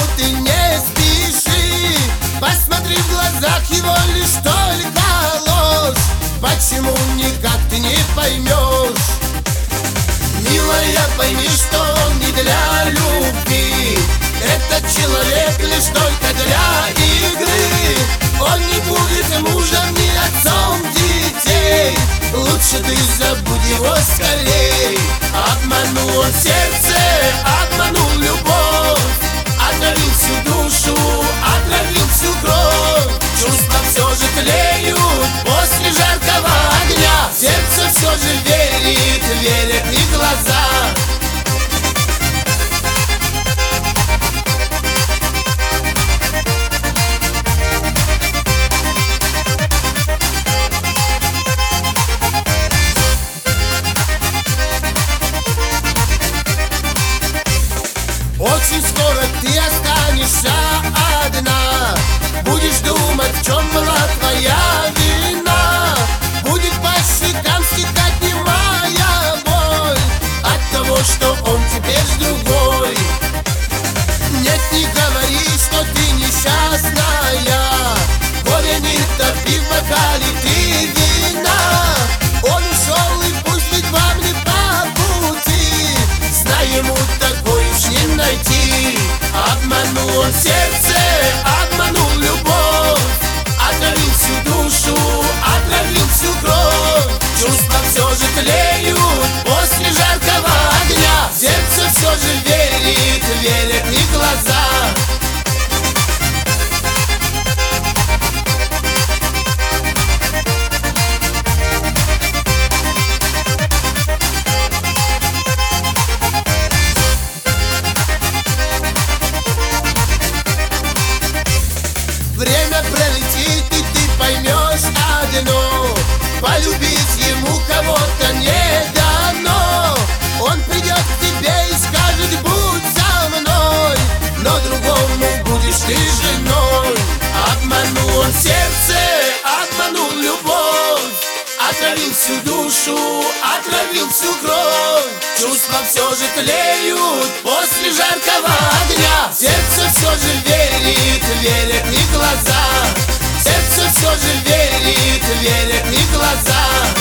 ты не спеши, посмотри в глазах его лишь только ложь. Почему никак ты не поймешь? Милая, пойми, что он не для любви. Этот человек лишь только для игры. Он не будет мужем, ни отцом детей. Лучше ты забудь его скорей. Обманул он сердце, обманул любовь, отравил всю душу, отравил всю кровь. Чувства все же тлеют после жаркого огня. Сердце все же верит, верят и глаза. Очень скоро ты останешься одна. Будешь думать, в чем была твоя вина. Будет по щекам стекать немая боль от того, что он теперь с другой. Нет, не говори, что ты несчастная. Горе не топи в бокале ты вина. Он ушел, и пусть быть вам не по пути. Знай, ему такой уж не найти. Обманул он сердце, обманул любовь, отравил всю душу, отравил всю кровь. Чувства все же тлеют после жаркого огня. Сердце все же верит, верят и глаза. Время пролетит, и ты поймешь одно: полюбить ему кого-то не дано. Он придет к тебе и скажет: будь со мной, но другому будешь ты женой. Обманул он сердце, обманул любовь, отравил всю душу, отравил всю кровь. Чувства все же тлеют после жаркого огня. Сердце все же верит, верят и глаза. Сердце все же верит, верят и глаза.